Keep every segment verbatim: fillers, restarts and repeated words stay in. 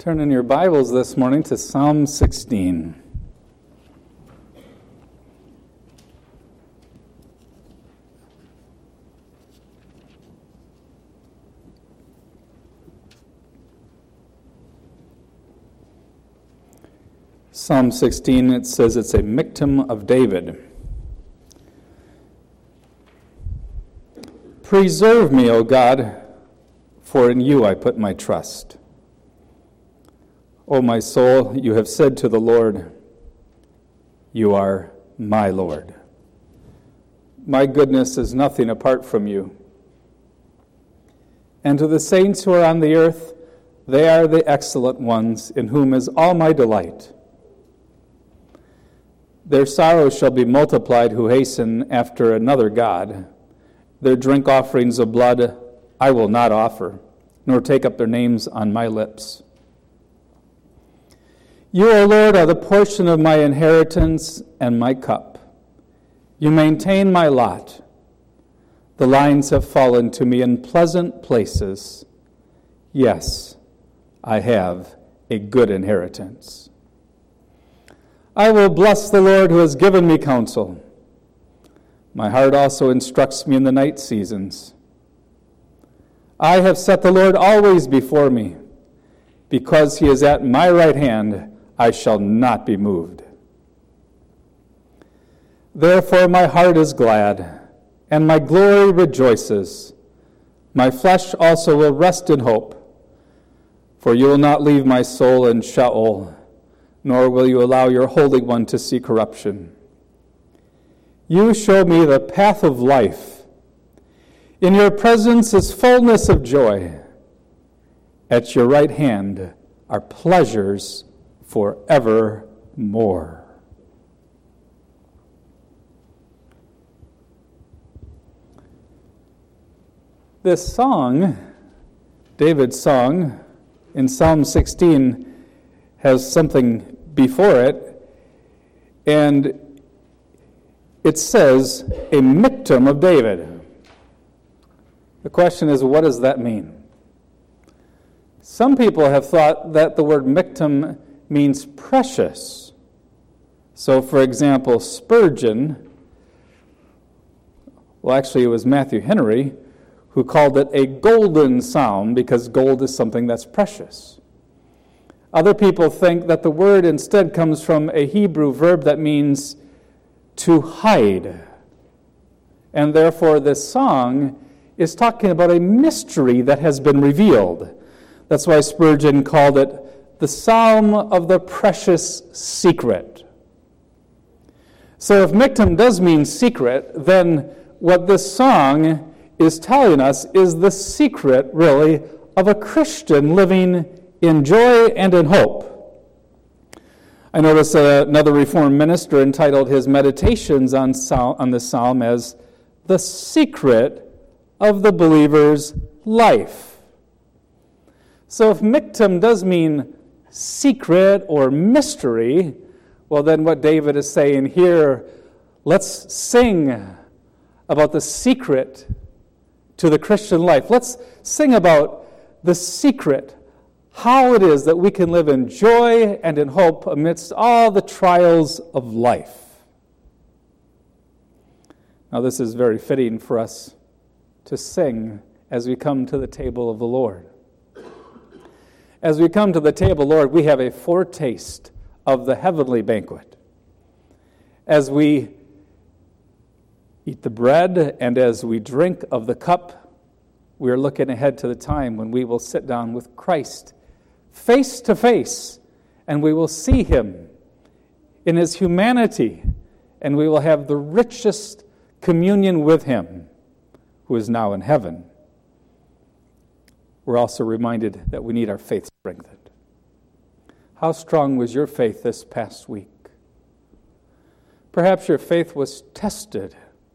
Turn in your Bibles this morning to Psalm sixteen. Psalm sixteen, it says it's a Miktam of David. Preserve me, O God, for in you I put my trust. O my soul, you have said to the Lord, you are my Lord. My goodness is nothing apart from you. And to the saints who are on the earth, they are the excellent ones, in whom is all my delight. Their sorrows shall be multiplied who hasten after another God. Their drink offerings of blood I will not offer, nor take up their names on my lips. You, O Lord, are the portion of my inheritance and my cup. You maintain my lot. The lines have fallen to me in pleasant places. Yes, I have a good inheritance. I will bless the Lord who has given me counsel. My heart also instructs me in the night seasons. I have set the Lord always before me. Because he is at my right hand, I shall not be moved. Therefore my heart is glad, and my glory rejoices. My flesh also will rest in hope. For you will not leave my soul in Sheol, nor will you allow your Holy One to see corruption. You show me the path of life. In your presence is fullness of joy. At your right hand are pleasures forevermore. This song, David's song, in Psalm sixteen, has something before it, and it says, a Miktam of David. The question is, what does that mean? Some people have thought that the word Miktam means precious. So, for example, Spurgeon, well, actually it was Matthew Henry, who called it a golden psalm because gold is something that's precious. Other people think that the word instead comes from a Hebrew verb that means to hide. And therefore this song is talking about a mystery that has been revealed. That's why Spurgeon called it the Psalm of the Precious Secret. So if Miktam does mean secret, then what this song is telling us is the secret, really, of a Christian living in joy and in hope. I noticed uh, another Reformed minister entitled his meditations on, Psalm, on this psalm as the secret of the believer's life. So if Miktam does mean secret or mystery, well then what David is saying here, let's sing about the secret to the Christian life. Let's sing about the secret, how it is that we can live in joy and in hope amidst all the trials of life. Now this is very fitting for us to sing as we come to the table of the Lord. As we come to the table, Lord, we have a foretaste of the heavenly banquet. As we eat the bread and as we drink of the cup, we are looking ahead to the time when we will sit down with Christ face to face, and we will see him in his humanity, and we will have the richest communion with him who is now in heaven. We're also reminded that we need our faith strengthened. How strong was your faith this past week? Perhaps your faith was tested.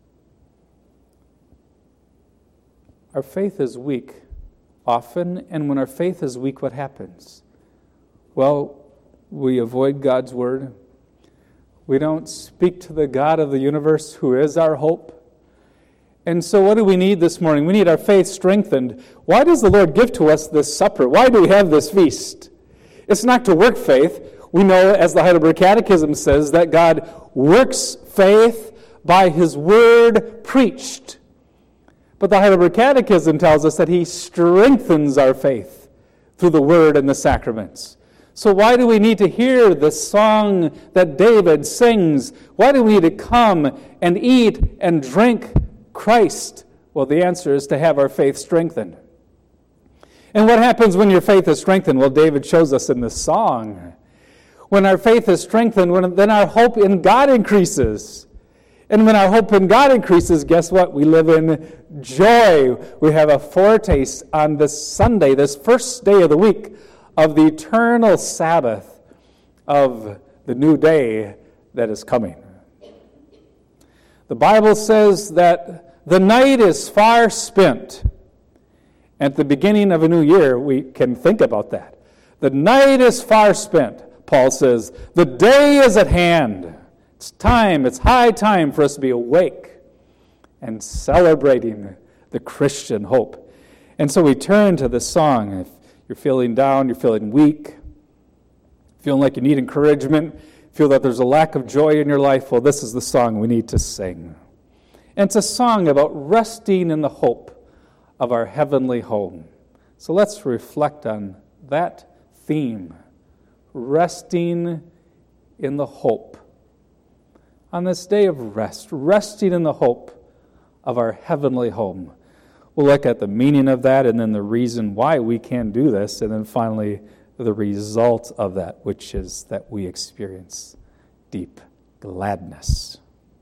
Our faith is weak often, and when our faith is weak, what happens? Well, we avoid God's word. We don't speak to the God of the universe who is our hope. And so what do we need this morning? We need our faith strengthened. Why does the Lord give to us this supper? Why do we have this feast? It's not to work faith. We know, as the Heidelberg Catechism says, that God works faith by his word preached. But the Heidelberg Catechism tells us that he strengthens our faith through the word and the sacraments. So why do we need to hear the song that David sings? Why do we need to come and eat and drink Christ? Well, the answer is to have our faith strengthened. And what happens when your faith is strengthened? Well, David shows us in this song. When our faith is strengthened, when, then our hope in God increases. And when our hope in God increases, guess what? We live in joy. We have a foretaste on this Sunday, this first day of the week, of the eternal Sabbath of the new day that is coming. The Bible says that the night is far spent. At the beginning of a new year, we can think about that. The night is far spent. Paul says, the day is at hand. It's time, it's high time for us to be awake and celebrating the Christian hope. And so we turn to this song. If you're feeling down, you're feeling weak, feeling like you need encouragement, feel that there's a lack of joy in your life, well, this is the song we need to sing. And it's a song about resting in the hope of our heavenly home. So let's reflect on that theme, resting in the hope. On this day of rest, resting in the hope of our heavenly home. We'll look at the meaning of that and then the reason why we can do this, and then finally the result of that, which is that we experience deep gladness.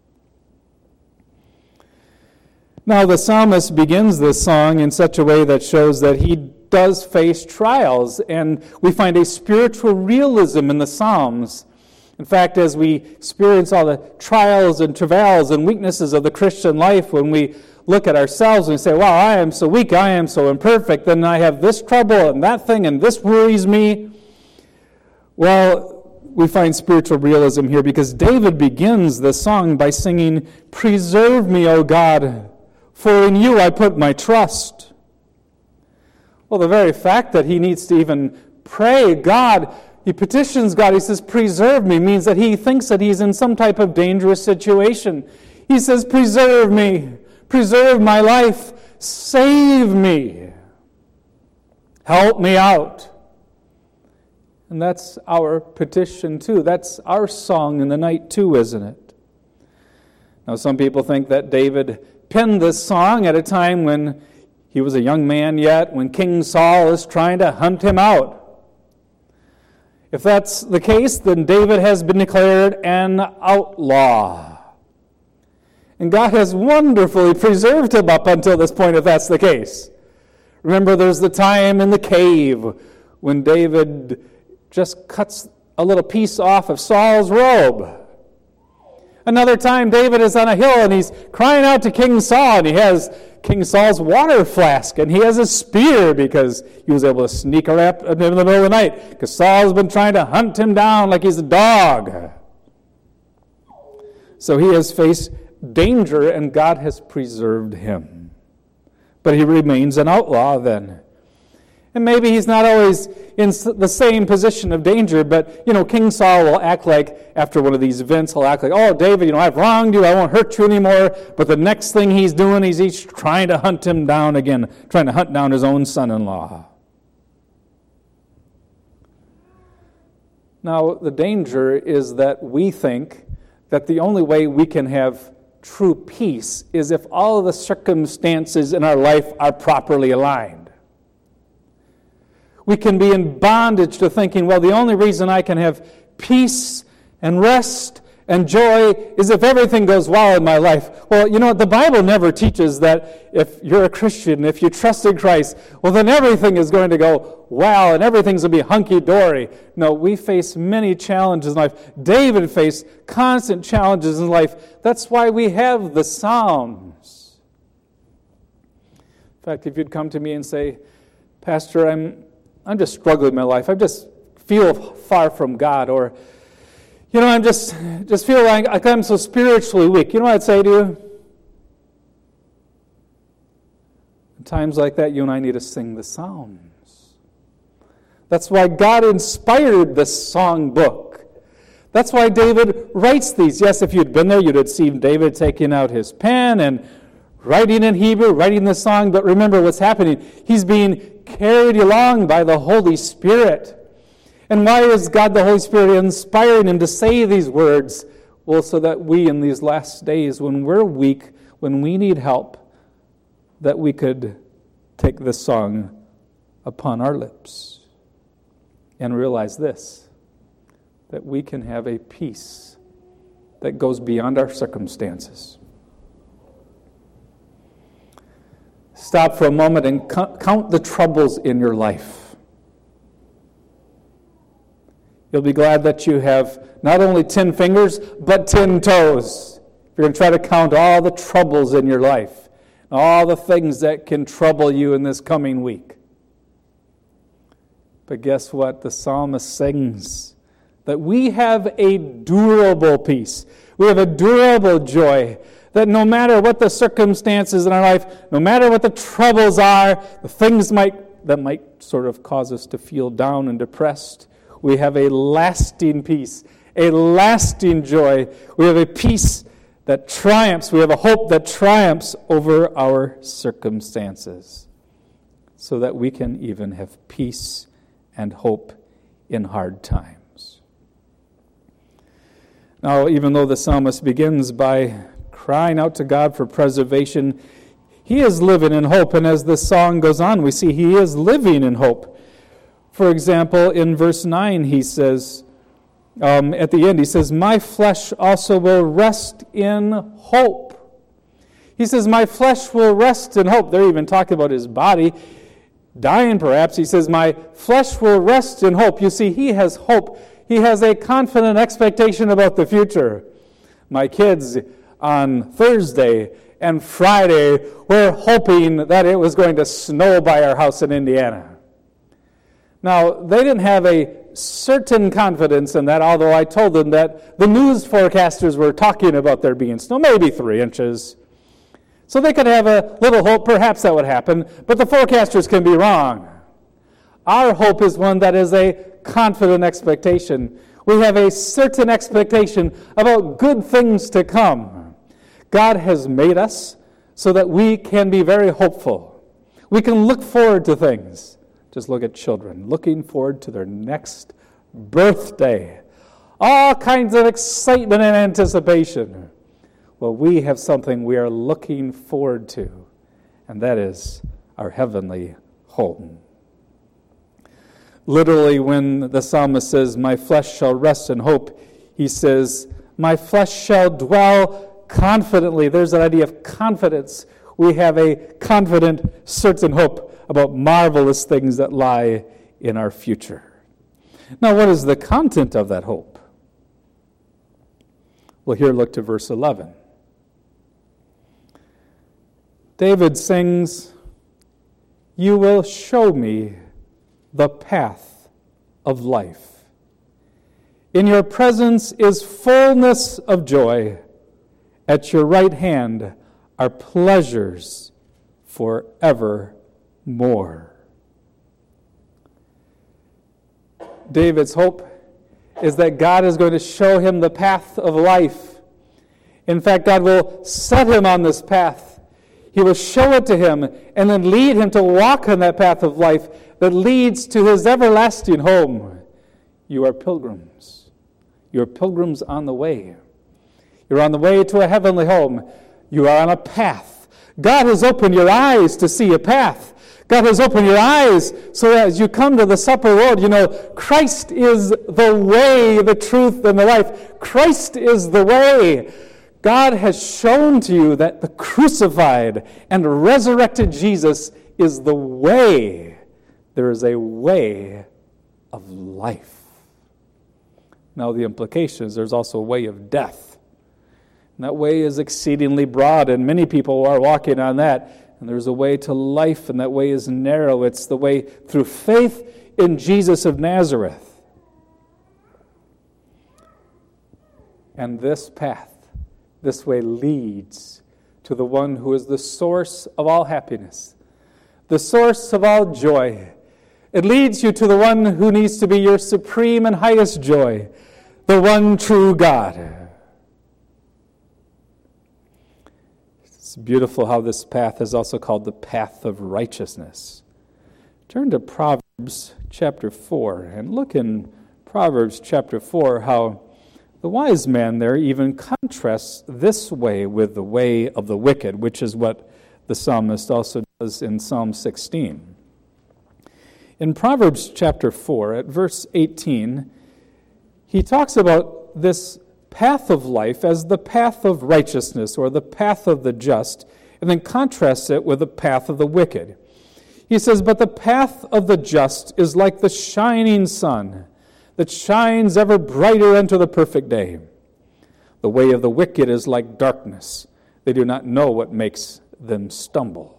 Now, the psalmist begins this song in such a way that shows that he does face trials, and we find a spiritual realism in the Psalms. In fact, as we experience all the trials and travails and weaknesses of the Christian life, when we look at ourselves and say, wow, I am so weak, I am so imperfect, then I have this trouble and that thing, and this worries me. Well, we find spiritual realism here because David begins the song by singing, "Preserve me, O God, for in you I put my trust." Well, the very fact that he needs to even pray, God, he petitions God, he says, "Preserve me," means that he thinks that he's in some type of dangerous situation. He says, "Preserve me, preserve my life, save me, help me out." And that's our petition too. That's our song in the night too, isn't it? Now, some people think that David penned this song at a time when he was a young man yet, when King Saul is trying to hunt him out. If that's the case, then David has been declared an outlaw. And God has wonderfully preserved him up until this point, if that's the case. Remember, there's the time in the cave when David just cuts a little piece off of Saul's robe. Another time, David is on a hill and he's crying out to King Saul, and he has King Saul's water flask, and he has a spear because he was able to sneak around in the middle of the night because Saul's been trying to hunt him down like he's a dog. So he has faced danger, and God has preserved him. But he remains an outlaw then. And maybe he's not always in the same position of danger, but, you know, King Saul will act like, after one of these events, he'll act like, "Oh, David, you know, I've wronged you, I won't hurt you anymore." But the next thing he's doing is he's trying to hunt him down again, trying to hunt down his own son-in-law. Now, the danger is that we think that the only way we can have true peace is if all of the circumstances in our life are properly aligned. We can be in bondage to thinking, well, the only reason I can have peace and rest and joy is if everything goes well in my life. Well, you know what? The Bible never teaches that if you're a Christian, if you trust in Christ, well, then everything is going to go well and everything's going to be hunky-dory. No, we face many challenges in life. David faced constant challenges in life. That's why we have the Psalms. In fact, if you'd come to me and say, "Pastor, I'm I'm just struggling in my life. I just feel far from God," or, "You know, I'm just just feel like, like I'm so spiritually weak." You know what I'd say to you? In times like that, you and I need to sing the Psalms. That's why God inspired this song book. That's why David writes these. Yes, if you'd been there, you'd have seen David taking out his pen and writing in Hebrew, writing the song. But remember what's happening. He's being carried along by the Holy Spirit. And why is God the Holy Spirit inspiring him to say these words? Well, so that we in these last days, when we're weak, when we need help, that we could take this song upon our lips and realize this, that we can have a peace that goes beyond our circumstances. Stop for a moment and count the troubles in your life. You'll be glad that you have not only ten fingers, but ten toes. If you're going to try to count all the troubles in your life, all the things that can trouble you in this coming week. But guess what? The psalmist sings that we have a durable peace. We have a durable joy. That no matter what the circumstances in our life, no matter what the troubles are, the things might that might sort of cause us to feel down and depressed, we have a lasting peace, a lasting joy. We have a peace that triumphs. We have a hope that triumphs over our circumstances, so that we can even have peace and hope in hard times. Now, even though the psalmist begins by crying out to God for preservation, he is living in hope. And as the song goes on, we see he is living in hope. For example, in verse nine, he says, um, at the end, he says, my flesh also will rest in hope. He says, my flesh will rest in hope. They're even talking about his body dying, perhaps. He says, my flesh will rest in hope. You see, he has hope. He has a confident expectation about the future. My kids on Thursday and Friday were hoping that it was going to snow by our house in Indiana. Now, they didn't have a certain confidence in that, although I told them that the news forecasters were talking about there being snow, maybe three inches. So they could have a little hope, perhaps that would happen, but the forecasters can be wrong. Our hope is one that is a confident expectation. We have a certain expectation about good things to come. God has made us so that we can be very hopeful. We can look forward to things. Just look at children looking forward to their next birthday. All kinds of excitement and anticipation. Well, we have something we are looking forward to, and that is our heavenly home. Literally, when the psalmist says, my flesh shall rest in hope, he says, my flesh shall dwell confidently. There's an idea of confidence. We have a confident, certain hope about marvelous things that lie in our future. Now, what is the content of that hope? Well, here, look to verse eleven. David sings, you will show me the path of life. In your presence is fullness of joy. At your right hand are pleasures forevermore. David's hope is that God is going to show him the path of life. In fact, God will set him on this path. He will show it to him and then lead him to walk on that path of life that leads to his everlasting home. You are pilgrims. You are pilgrims on the way. You're on the way to a heavenly home. You are on a path. God has opened your eyes to see a path. God has opened your eyes so that as you come to the supper road, you know, Christ is the way, the truth, and the life. Christ is the way. God has shown to you that the crucified and resurrected Jesus is the way. There is a way of life. Now the implication is there's also a way of death. And that way is exceedingly broad, and many people are walking on that. And there's a way to life, and that way is narrow. It's the way through faith in Jesus of Nazareth. And this path, this way leads to the one who is the source of all happiness, the source of all joy. It leads you to the one who needs to be your supreme and highest joy, the one true God. It's beautiful how this path is also called the path of righteousness. Turn to Proverbs chapter four and look in Proverbs chapter four how the wise man there even contrasts this way with the way of the wicked, which is what the psalmist also does in Psalm sixteen. In Proverbs chapter four, at verse eighteen, he talks about this path of life as the path of righteousness or the path of the just, and then contrasts it with the path of the wicked. He says, "But the path of the just is like the shining sun that shines ever brighter unto the perfect day. The way of the wicked is like darkness. They do not know what makes them stumble."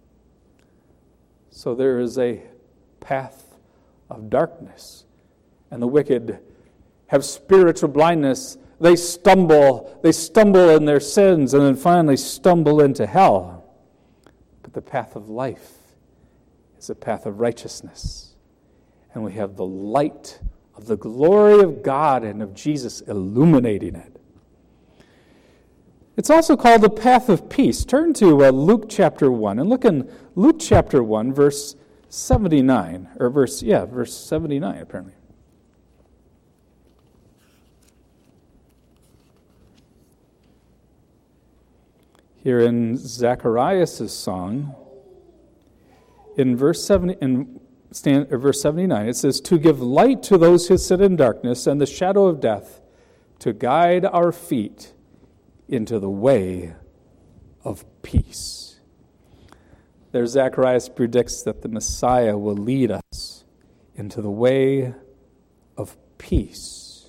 So there is a path of darkness, and the wicked have spiritual blindness. They stumble, they stumble in their sins, and then finally stumble into hell. But the path of life is a path of righteousness, and we have the light of the glory of God and of Jesus illuminating it. It's also called the path of peace. Turn to uh, Luke chapter one, and look in Luke chapter one, verse seventy-nine, or verse, yeah, verse seventy-nine, apparently. Here in Zacharias' song, in verse seventy, in stand, or verse seventy-nine, it says, "To give light to those who sit in darkness and the shadow of death, to guide our feet into the way of peace." There, Zacharias predicts that the Messiah will lead us into the way of peace.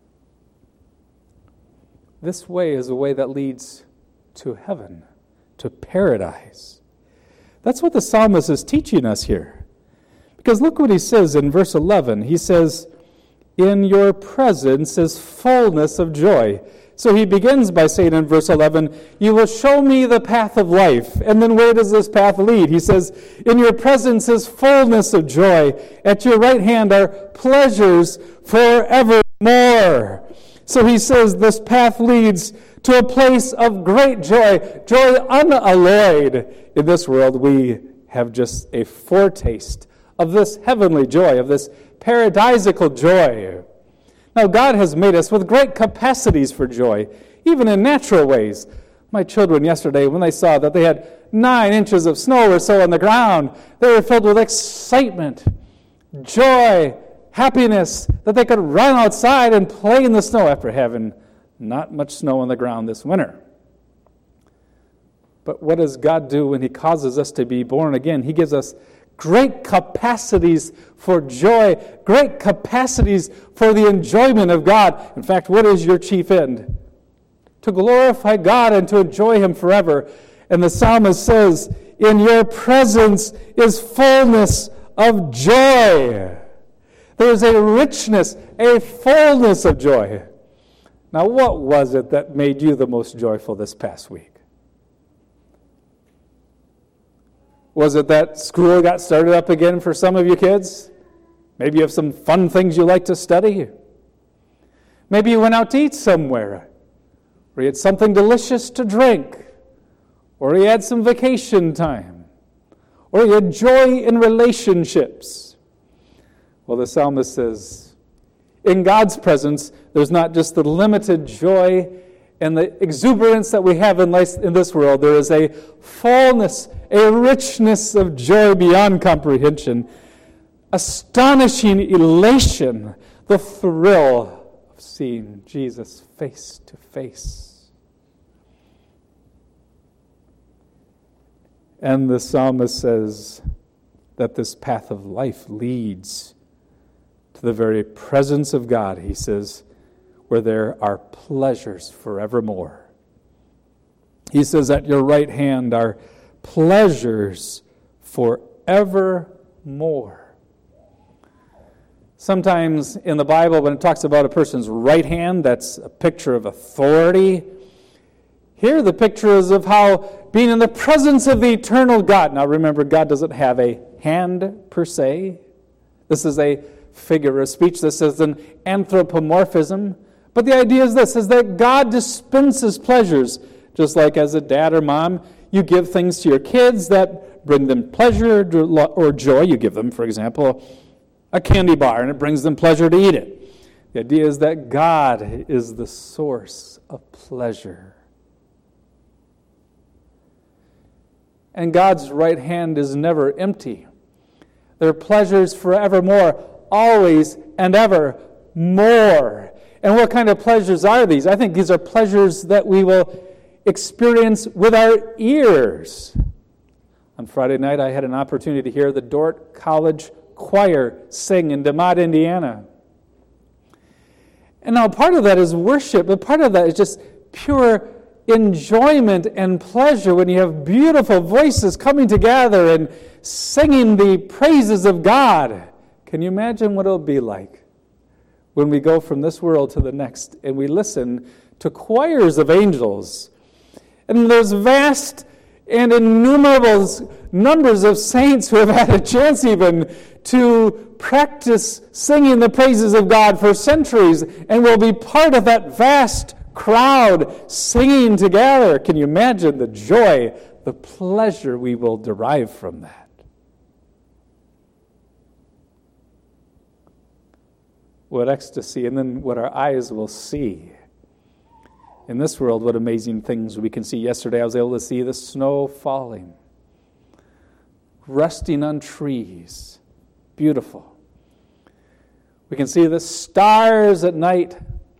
This way is a way that leads to heaven, to paradise. That's what the psalmist is teaching us here. Because look what he says in verse eleven. He says, "In your presence is fullness of joy." So he begins by saying in verse eleven, "You will show me the path of life." And then where does this path lead? He says, "In your presence is fullness of joy. At your right hand are pleasures forevermore." So he says this path leads to a place of great joy, joy unalloyed. In this world, we have just a foretaste of this heavenly joy, of this paradisical joy. Now, God has made us with great capacities for joy, even in natural ways. My children yesterday, when they saw that they had nine inches of snow or so on the ground, they were filled with excitement, joy, happiness, that they could run outside and play in the snow after having not much snow on the ground this winter. But what does God do when He causes us to be born again? He gives us great capacities for joy, great capacities for the enjoyment of God. In fact, what is your chief end? To glorify God and to enjoy Him forever. And the psalmist says, "In your presence is fullness of joy." There is a richness, a fullness of joy. Now, what was it that made you the most joyful this past week? Was it that school got started up again for some of you kids? Maybe you have some fun things you like to study. Maybe you went out to eat somewhere, or you had something delicious to drink, or you had some vacation time, or you had joy in relationships. Well, the psalmist says, in God's presence, there's not just the limited joy and the exuberance that we have in life in this world. There is a fullness, a richness of joy beyond comprehension, astonishing elation, the thrill of seeing Jesus face to face. And the psalmist says that this path of life leads to the very presence of God. He says, where there are pleasures forevermore. He says, at your right hand are pleasures forevermore. Sometimes in the Bible, when it talks about a person's right hand, that's a picture of authority. Here the picture is of how being in the presence of the eternal God. Now remember, God doesn't have a hand per se. This is a figure of speech. This is an anthropomorphism. But the idea is this, is that God dispenses pleasures. Just like as a dad or mom, you give things to your kids that bring them pleasure or joy. You give them, for example, a candy bar, and it brings them pleasure to eat it. The idea is that God is the source of pleasure. And God's right hand is never empty. There are pleasures forevermore, always and ever more. And what kind of pleasures are these? I think these are pleasures that we will experience with our ears. On Friday night, I had an opportunity to hear the Dordt College Choir sing in DeMotte, Indiana. And now part of that is worship, but part of that is just pure enjoyment and pleasure when you have beautiful voices coming together and singing the praises of God. Can you imagine what it'll be like when we go from this world to the next and we listen to choirs of angels? And there's vast and innumerable numbers of saints who have had a chance even to practice singing the praises of God for centuries and will be part of that vast crowd singing together. Can you imagine the joy, the pleasure we will derive from that? What ecstasy, and then what our eyes will see. In this world, what amazing things we can see. Yesterday, I was able to see the snow falling, resting on trees. Beautiful. We can see the stars at night.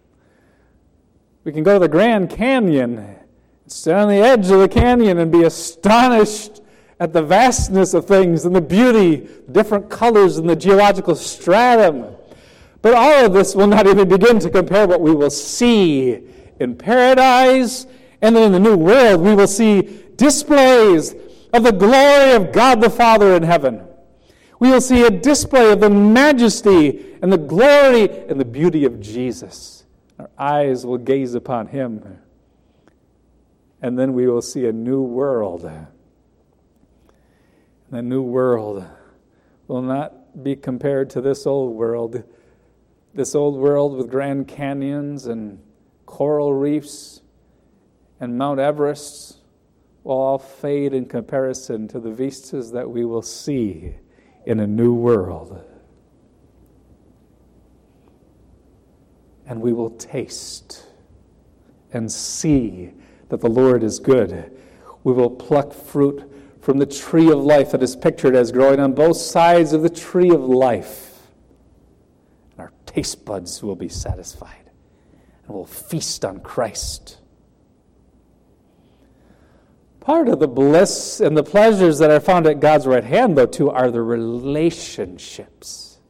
We can go to the Grand Canyon, stand on the edge of the canyon and be astonished at the vastness of things and the beauty, different colors in the geological stratum. But all of this will not even begin to compare what we will see in paradise, and then in the new world we will see displays of the glory of God the Father in heaven. We will see a display of the majesty and the glory and the beauty of Jesus. Our eyes will gaze upon him. And then we will see a new world. And the new world will not be compared to this old world. This old world with Grand Canyons and coral reefs and Mount Everest will all fade in comparison to the vistas that we will see in a new world. And we will taste and see that the Lord is good. We will pluck fruit from the tree of life that is pictured as growing on both sides of the tree of life. And our taste buds will be satisfied. And we'll feast on Christ. Part of the bliss and the pleasures that are found at God's right hand, though, too, are the relationships.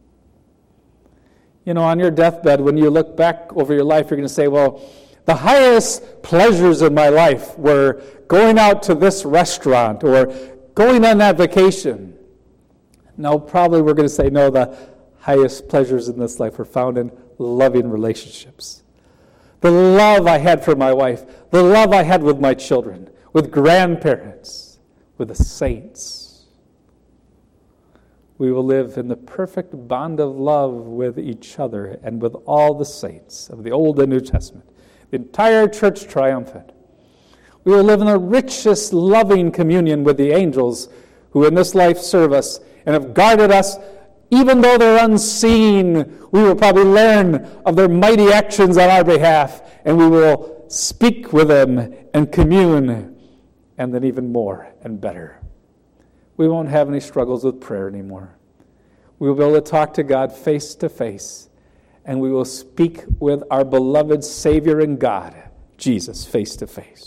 You know, on your deathbed, when you look back over your life, you're going to say, well, the highest pleasures of my life were going out to this restaurant or going on that vacation. No, probably we're going to say, no, the highest pleasures in this life were found in loving relationships. The love I had for my wife, the love I had with my children, with grandparents, with the saints. We will live in the perfect bond of love with each other and with all the saints of the Old and New Testament. The entire church triumphant. We will live in the richest loving communion with the angels who in this life serve us and have guarded us. Even though they're unseen, we will probably learn of their mighty actions on our behalf, and we will speak with them and commune, and then even more and better. We won't have any struggles with prayer anymore. We will be able to talk to God face to face, and we will speak with our beloved Savior and God, Jesus, face to face.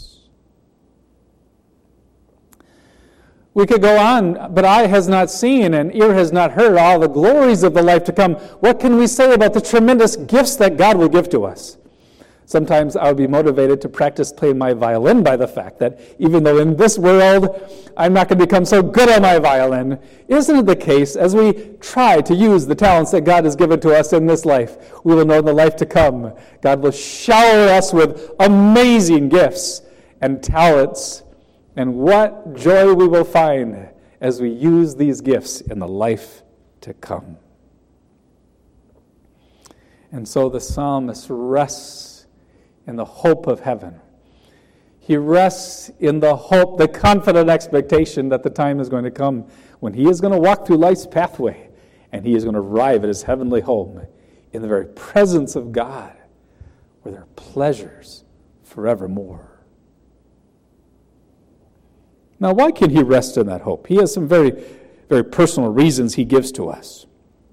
We could go on, but eye has not seen and ear has not heard all the glories of the life to come. What can we say about the tremendous gifts that God will give to us? Sometimes I'll be motivated to practice playing my violin by the fact that even though in this world I'm not going to become so good on my violin, isn't it the case as we try to use the talents that God has given to us in this life, we will know in the life to come, God will shower us with amazing gifts and talents. And what joy we will find as we use these gifts in the life to come. And so the psalmist rests in the hope of heaven. He rests in the hope, the confident expectation that the time is going to come when he is going to walk through life's pathway and he is going to arrive at his heavenly home in the very presence of God, where there are pleasures forevermore. Now, why can he rest in that hope? He has some very, very personal reasons he gives to us.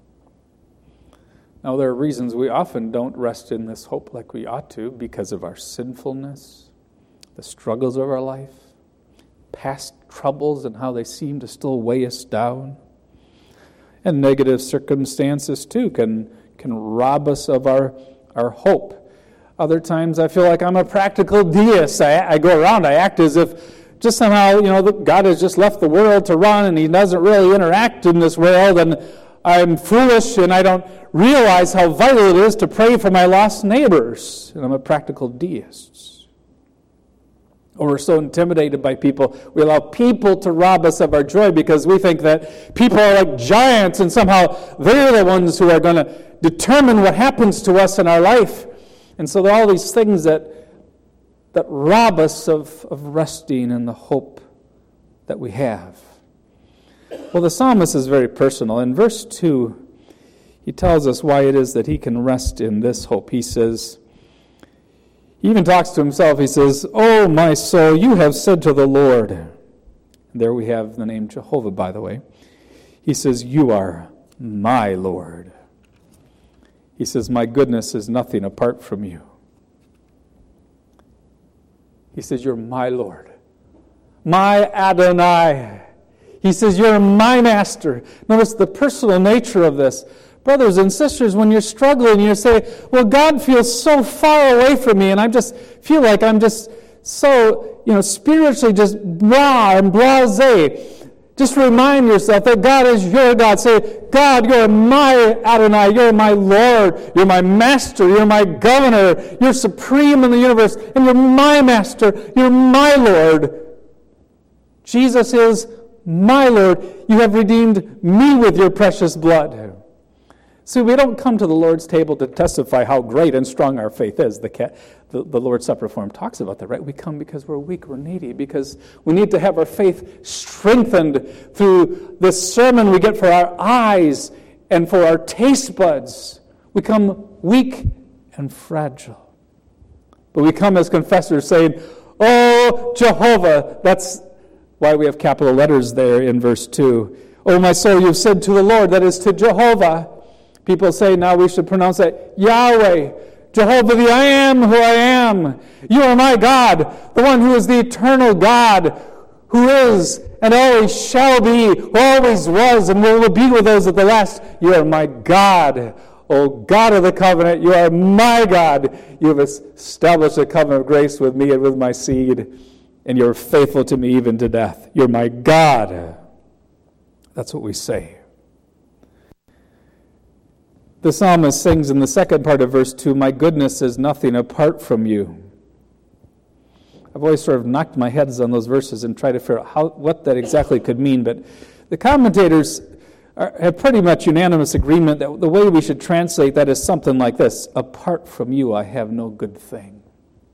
Now, there are reasons we often don't rest in this hope like we ought to because of our sinfulness, the struggles of our life, past troubles and how they seem to still weigh us down. And negative circumstances, too, can, can rob us of our, our hope. Other times I feel like I'm a practical deist. I, I go around, I act as if just somehow, you know, God has just left the world to run and he doesn't really interact in this world, and I'm foolish and I don't realize how vital it is to pray for my lost neighbors. And I'm a practical deist. Or we're so intimidated by people, we allow people to rob us of our joy because we think that people are like giants and somehow they're the ones who are going to determine what happens to us in our life. And so there are all these things that that rob us of, of resting in the hope that we have. Well, the psalmist is very personal. In verse two, he tells us why it is that he can rest in this hope. He says, he even talks to himself. He says, "Oh, my soul, you have said to the Lord." And there we have the name Jehovah, by the way. He says, "You are my Lord." He says, "My goodness is nothing apart from you." He says, "You're my Lord, my Adonai." He says, "You're my master." Notice the personal nature of this. Brothers and sisters, when you're struggling, you say, "Well, God feels so far away from me, and I just feel like I'm just so, you know, spiritually just blah and blasé." Just remind yourself that God is your God. Say, "God, you're my Adonai, you're my Lord, you're my master, you're my governor, you're supreme in the universe, and you're my master, you're my Lord. Jesus is my Lord. You have redeemed me with your precious blood." See, we don't come to the Lord's table to testify how great and strong our faith is. The, ca- the, the Lord's Supper form talks about that, right? We come because we're weak, we're needy, because we need to have our faith strengthened through this sermon we get for our eyes and for our taste buds. We come weak and fragile. But we come as confessors saying, "Oh, Jehovah." That's why we have capital letters there in verse two. "Oh, my soul, you've said to the Lord," that is to Jehovah. People say now we should pronounce that Yahweh, Jehovah, the I am who I am. You are my God, the one who is the eternal God, who is and always shall be, who always was and will be with those at the last. You are my God, O God of the covenant. You are my God. You have established a covenant of grace with me and with my seed, and you're faithful to me even to death. You're my God. That's what we say. The psalmist sings in the second part of verse two, "My goodness is nothing apart from you." I've always sort of knocked my heads on those verses and tried to figure out how, what that exactly could mean, but the commentators are, have pretty much unanimous agreement that the way we should translate that is something like this: "Apart from you, I have no good thing."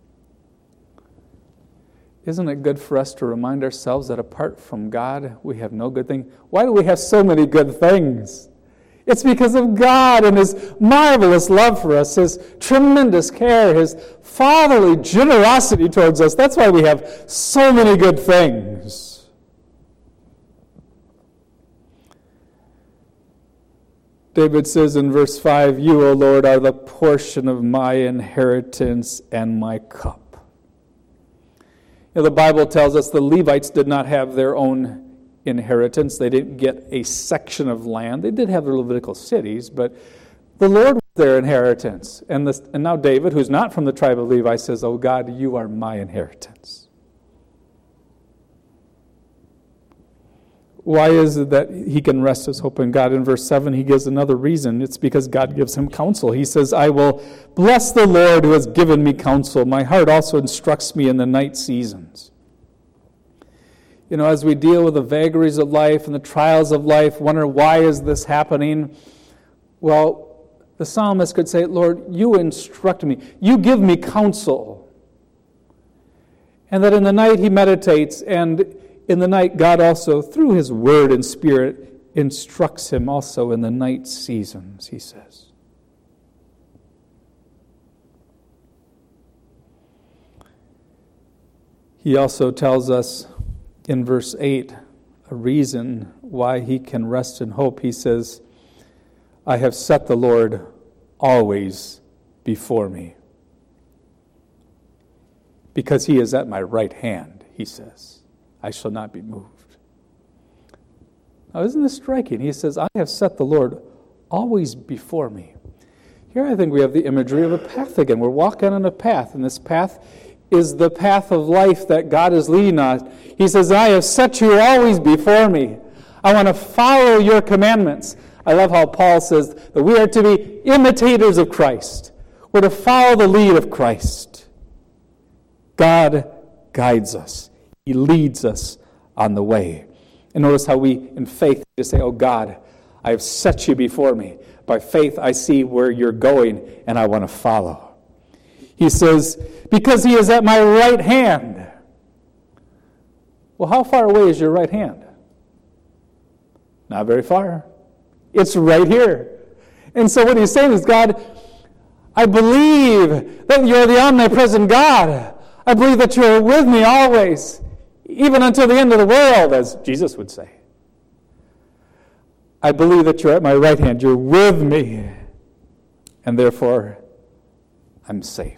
Isn't it good for us to remind ourselves that apart from God, we have no good thing? Why do we have so many good things? It's because of God and His marvelous love for us, His tremendous care, His fatherly generosity towards us. That's why we have so many good things. David says in verse five, "You, O Lord, are the portion of my inheritance and my cup." You know, the Bible tells us the Levites did not have their own inheritance. They didn't get a section of land. They did have their Levitical cities, but the Lord was their inheritance. And, this, and now David, who's not from the tribe of Levi, says, "Oh God, you are my inheritance." Why is it that he can rest his hope in God? In verse seven, he gives another reason. It's because God gives him counsel. He says, "I will bless the Lord who has given me counsel. My heart also instructs me in the night seasons." You know, as we deal with the vagaries of life and the trials of life, wonder why is this happening? Well, the psalmist could say, Lord, you instruct me. You give me counsel. And that in the night he meditates, and in the night God also, through his word and spirit, instructs him also in the night seasons, he says. He also tells us in verse eight a reason why he can rest in hope. He says, I have set the Lord always before me. Because he is at my right hand, he says, I shall not be moved. Now, isn't this striking? He says, I have set the Lord always before me. Here I think we have the imagery of a path again. We're walking on a path, and this path is the path of life that God is leading us. He says, I have set you always before me. I want to follow your commandments. I love how Paul says that we are to be imitators of Christ. We're to follow the lead of Christ. God guides us. He leads us on the way. And notice how we, in faith, just say, oh God, I have set you before me. By faith, I see where you're going, and I want to follow. He says, because he is at my right hand. Well, how far away is your right hand? Not very far. It's right here. And so what he's saying is, God, I believe that you're the omnipresent God. I believe that you're with me always, even until the end of the world, as Jesus would say. I believe that you're at my right hand. You're with me. And therefore, I'm safe.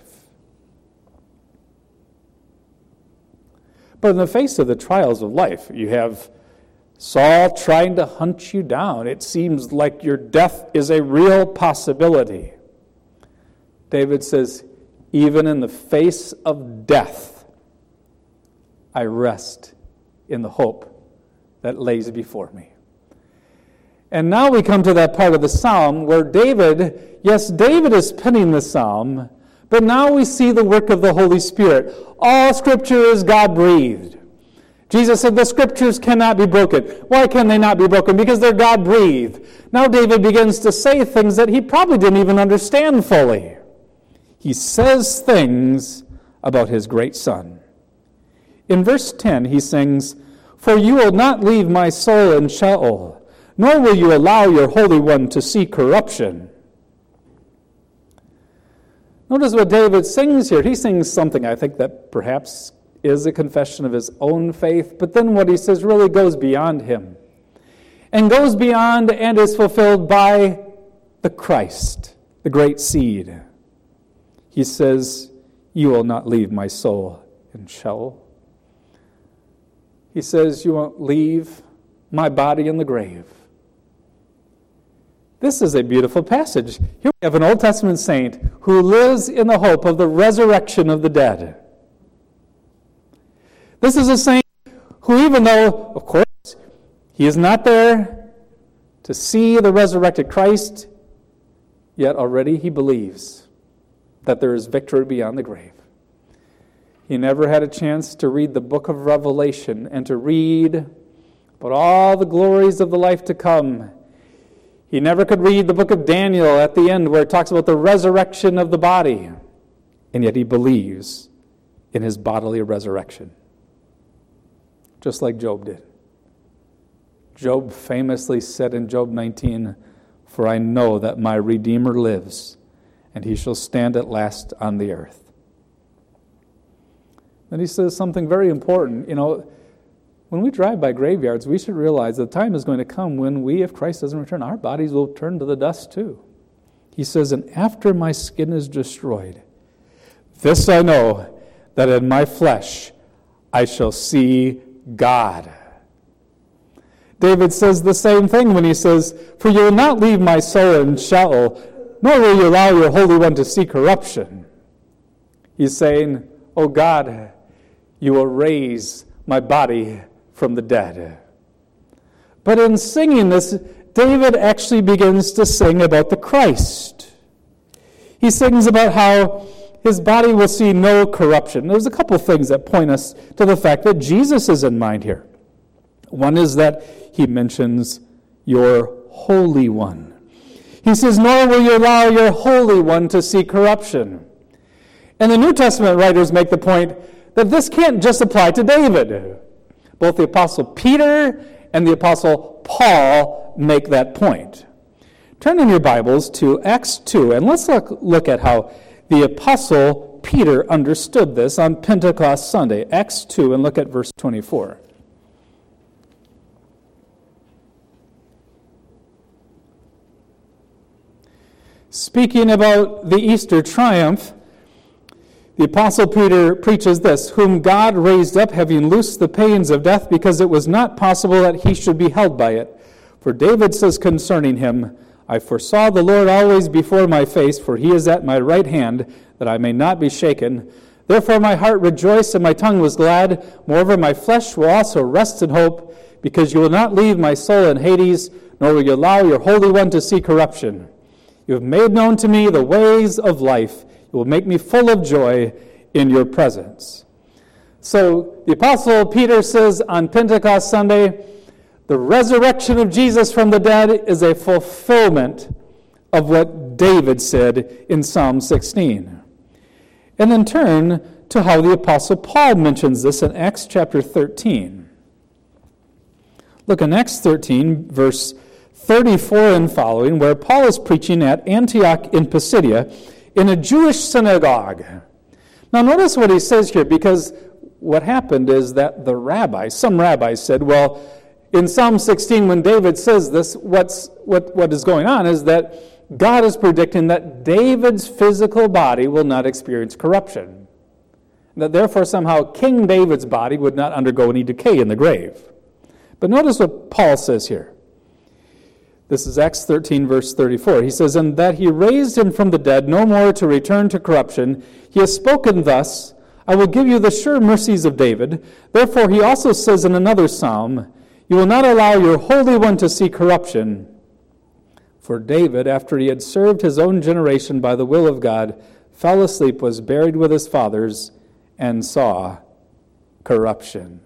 But in the face of the trials of life, you have Saul trying to hunt you down. It seems like your death is a real possibility. David says, even in the face of death, I rest in the hope that lays before me. And now we come to that part of the psalm where David, yes, David is penning the psalm, but now we see the work of the Holy Spirit. All Scripture is God-breathed. Jesus said the Scriptures cannot be broken. Why can they not be broken? Because they're God-breathed. Now David begins to say things that he probably didn't even understand fully. He says things about his great Son. In verse ten, he sings, for you will not leave my soul in Sheol, nor will you allow your Holy One to see corruption. Notice what David sings here. He sings something, I think, that perhaps is a confession of his own faith, but then what he says really goes beyond him. And goes beyond and is fulfilled by the Christ, the great seed. He says, you will not leave my soul in Sheol. He says, you won't leave my body in the grave. This is a beautiful passage. Here we have an Old Testament saint who lives in the hope of the resurrection of the dead. This is a saint who, even though, of course, he is not there to see the resurrected Christ, yet already he believes that there is victory beyond the grave. He never had a chance to read the book of Revelation and to read about all the glories of the life to come. He never could read the book of Daniel at the end where it talks about the resurrection of the body. And yet he believes in his bodily resurrection. Just like Job did. Job famously said in Job nineteen, for I know that my Redeemer lives, and he shall stand at last on the earth. Then he says something very important. You know, when we drive by graveyards, we should realize the time is going to come when we, if Christ doesn't return, our bodies will turn to the dust too. He says, and after my skin is destroyed, this I know, that in my flesh I shall see God. David says the same thing when he says, for you will not leave my soul in Sheol, nor will you allow your Holy One to see corruption. He's saying, oh God, you will raise my body from the dead. But in singing this, David actually begins to sing about the Christ. He sings about how his body will see no corruption. There's a couple things that point us to the fact that Jesus is in mind here. One is that he mentions your Holy One. He says, nor will you allow your Holy One to see corruption. And the New Testament writers make the point that this can't just apply to David. Both the Apostle Peter and the Apostle Paul make that point. Turn in your Bibles to Acts two, and let's look, look at how the Apostle Peter understood this on Pentecost Sunday. Acts two, and look at verse twenty-four. Speaking about the Easter triumph, the Apostle Peter preaches this, whom God raised up, having loosed the pains of death, because it was not possible that he should be held by it. For David says concerning him, I foresaw the Lord always before my face, for he is at my right hand, that I may not be shaken. Therefore my heart rejoiced, and my tongue was glad. Moreover, my flesh will also rest in hope, because you will not leave my soul in Hades, nor will you allow your Holy One to see corruption. You have made known to me the ways of life. You will make me full of joy in your presence. So the Apostle Peter says on Pentecost Sunday, the resurrection of Jesus from the dead is a fulfillment of what David said in Psalm sixteen. And then turn to how the Apostle Paul mentions this in Acts chapter thirteen. Look in Acts thirteen, verse thirty-four and following, where Paul is preaching at Antioch in Pisidia in a Jewish synagogue. Now notice what he says here, because what happened is that the rabbis, some rabbis said, well, in Psalm sixteen, when David says this, what's, what, what is going on is that God is predicting that David's physical body will not experience corruption. That therefore somehow King David's body would not undergo any decay in the grave. But notice what Paul says here. This is Acts thirteen, verse thirty-four. He says, and that he raised him from the dead, no more to return to corruption. He has spoken thus, I will give you the sure mercies of David. Therefore he also says in another psalm, you will not allow your Holy One to see corruption. For David, after he had served his own generation by the will of God, fell asleep, was buried with his fathers, and saw corruption.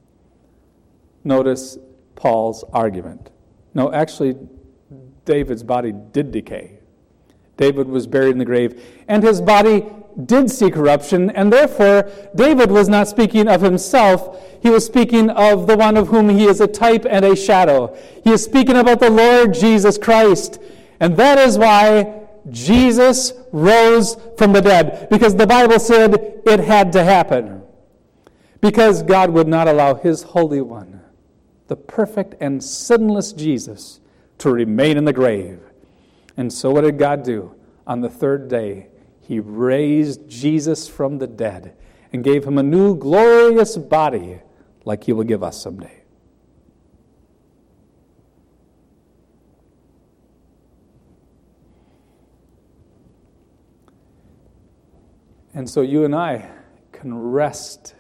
Notice Paul's argument. No, actually, David's body did decay. David was buried in the grave, and his body did see corruption, and therefore David was not speaking of himself. He was speaking of the one of whom he is a type and a shadow. He is speaking about the Lord Jesus Christ, and that is why Jesus rose from the dead, because the Bible said it had to happen, because God would not allow his Holy One, the perfect and sinless Jesus, to remain in the grave. And so what did God do? On the third day, he raised Jesus from the dead and gave him a new glorious body like he will give us someday. And so you and I can rest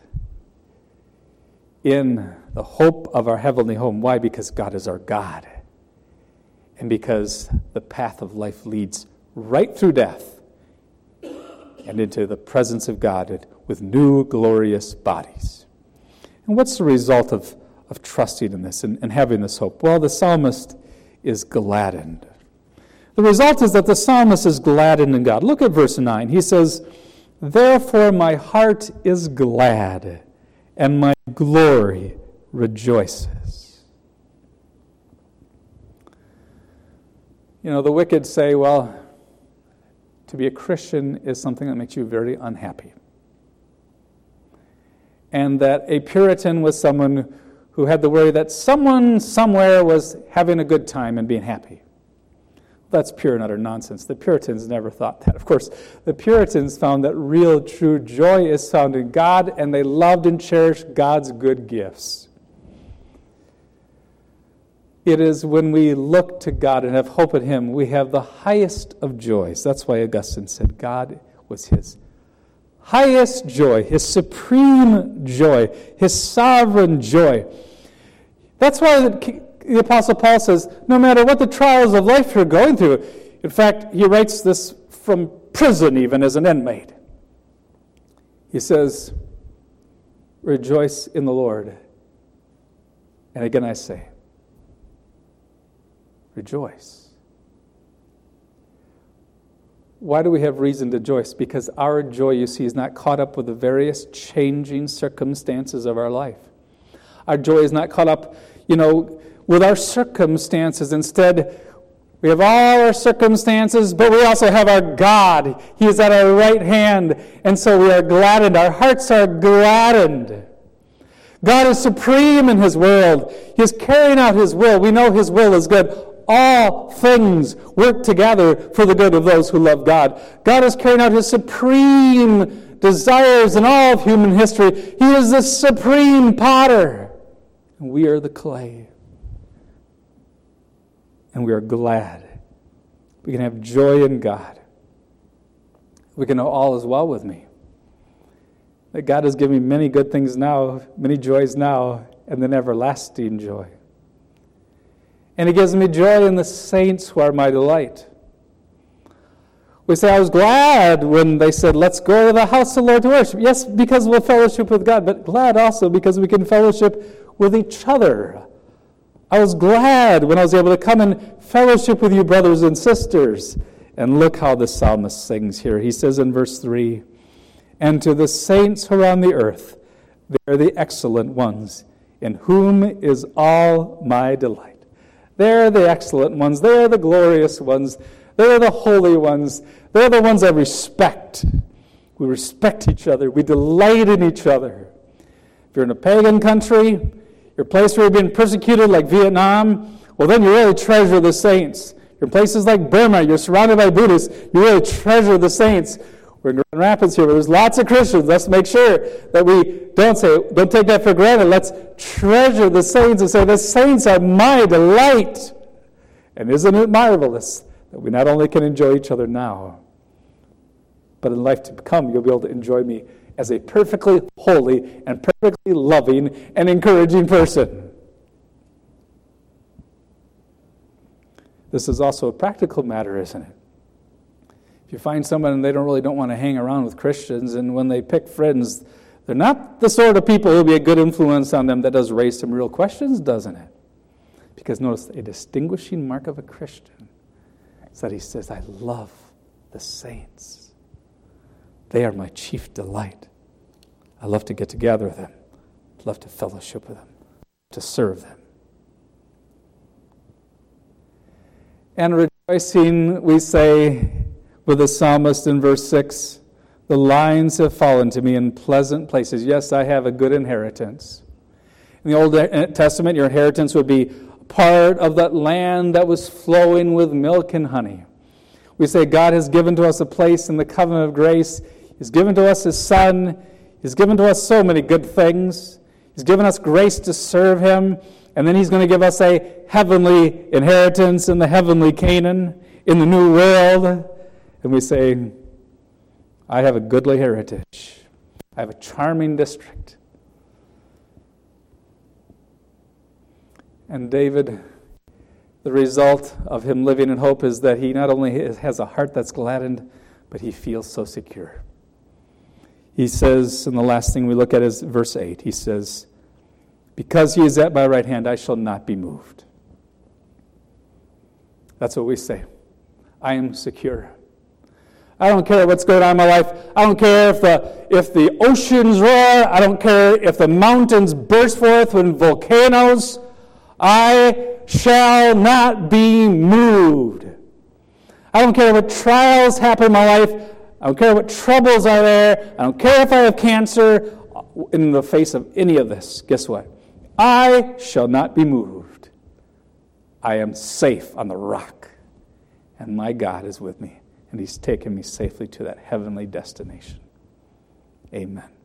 in the hope of our heavenly home. Why? Because God is our God. And because the path of life leads right through death and into the presence of God with new glorious bodies. And what's the result of, of trusting in this and, and having this hope? Well, the psalmist is gladdened. The result is that the psalmist is gladdened in God. Look at verse nine. He says, therefore my heart is glad, and my glory rejoices. You know, the wicked say, well, to be a Christian is something that makes you very unhappy. And that a Puritan was someone who had the worry that someone somewhere was having a good time and being happy. That's pure and utter nonsense. The Puritans never thought that. Of course, the Puritans found that real, true joy is found in God, and they loved and cherished God's good gifts. It is when we look to God and have hope in him, we have the highest of joys. That's why Augustine said God was his highest joy, his supreme joy, his sovereign joy. That's why the Apostle Paul says, no matter what the trials of life you're going through, in fact, he writes this from prison even as an inmate. He says, rejoice in the Lord. And again I say, rejoice. Why do we have reason to rejoice? Because our joy, you see, is not caught up with the various changing circumstances of our life. Our joy is not caught up, you know, with our circumstances. Instead, we have all our circumstances, but we also have our God. He is at our right hand, and so we are gladdened. Our hearts are gladdened. God is supreme in His world. He is carrying out His will. We know His will is good. All things work together for the good of those who love God. God is carrying out His supreme desires in all of human history. He is the supreme potter, and we are the clay. And we are glad. We can have joy in God. We can know all is well with me. That God has given me many good things now, many joys now, and then everlasting joy. And He gives me joy in the saints who are my delight. We say, I was glad when they said, let's go to the house of the Lord to worship. Yes, because we'll fellowship with God, but glad also because we can fellowship with each other. I was glad when I was able to come and fellowship with you, brothers and sisters. And look how the psalmist sings here. He says in verse three, and to the saints who are on the earth, they are the excellent ones, in whom is all my delight. They're the excellent ones. They're the glorious ones. They're the holy ones. They're the ones I respect. We respect each other. We delight in each other. If you're in a pagan country, you're a place where you're being persecuted like Vietnam, well, then you really treasure the saints. You're in places like Burma, you're surrounded by Buddhists, you really treasure the saints. We're in Grand Rapids here, where there's lots of Christians. Let's make sure that we don't say, don't take that for granted. Let's treasure the saints and say, the saints are my delight. And isn't it marvelous that we not only can enjoy each other now, but in life to come, you'll be able to enjoy me as a perfectly holy and perfectly loving and encouraging person. This is also a practical matter, isn't it? If you find someone and they don't really don't want to hang around with Christians, and when they pick friends, they're not the sort of people who will be a good influence on them, that does raise some real questions, doesn't it? Because notice, a distinguishing mark of a Christian is that he says, I love the saints. They are my chief delight. I love to get together with them. I love to fellowship with them, to serve them. And rejoicing, we say, with the psalmist in verse six, the lines have fallen to me in pleasant places. Yes, I have a good inheritance. In the Old Testament, your inheritance would be part of that land that was flowing with milk and honey. We say God has given to us a place in the covenant of grace. He's given to us His Son. He's given to us so many good things. He's given us grace to serve Him. And then He's going to give us a heavenly inheritance in the heavenly Canaan, in the new world. And we say, I have a goodly heritage. I have a charming district. And David, the result of him living in hope is that he not only has a heart that's gladdened, but he feels so secure. He says, and the last thing we look at is verse eight. He says, because He is at my right hand, I shall not be moved. That's what we say. I am secure. I don't care what's going on in my life. I don't care if the if the oceans roar. I don't care if the mountains burst forth with volcanoes. I shall not be moved. I don't care what trials happen in my life. I don't care what troubles are there. I don't care if I have cancer. In the face of any of this, guess what? I shall not be moved. I am safe on the rock, and my God is with me. And He's taken me safely to that heavenly destination. Amen.